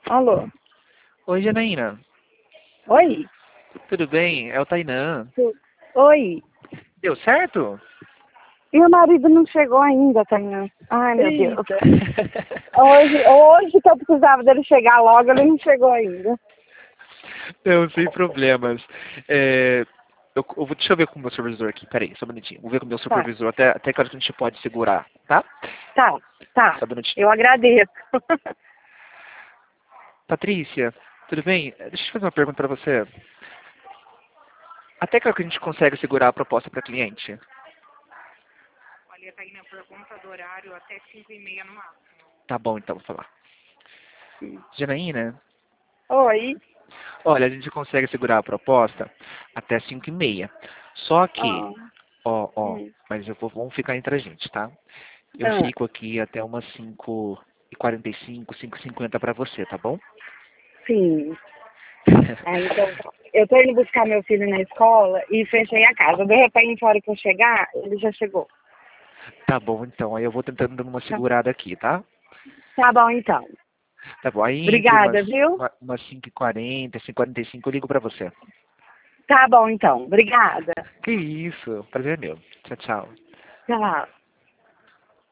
Alô? Oi, Janaína. Oi? Tudo bem? É o Tainan. Oi? Deu certo? Meu marido não chegou ainda, Tainá. Ai, meu Deus. Eita. Hoje que eu precisava dele chegar logo, ele não chegou ainda. Não, sem problemas. Deixa eu ver com o meu supervisor aqui. Peraí, só um minutinho. Vou ver com o meu Tá, supervisor até que hora que a gente pode segurar, tá? tá, tá. Só um minutinho. Eu agradeço. Patrícia, tudo bem? Deixa eu fazer uma pergunta para você. Até que hora que a gente consegue segurar a proposta para cliente? Olha, tá aí na pergunta do horário até 5h30 no máximo. Tá bom, então, vou falar. Janaína, Oi? olha, a gente consegue segurar a proposta até 5h30. Só que, Ah, hum. mas vamos ficar entre a gente, tá? Eu Ah, fico aqui até umas 5h45, 5h50 para você, tá bom? sim. Então, eu tô indo buscar meu filho na escola e fechei a casa. De repente, a hora que eu chegar, ele já chegou. Tá bom, então. Aí eu vou tentando dar uma Tá, segurada aqui, tá? tá bom, então. Tá bom. Aí entre Obrigada, viu? umas 5h40, 5h45 eu ligo pra você. Tá bom, então. Obrigada. Que isso. Prazer é meu. Tchau, tchau. Tchau.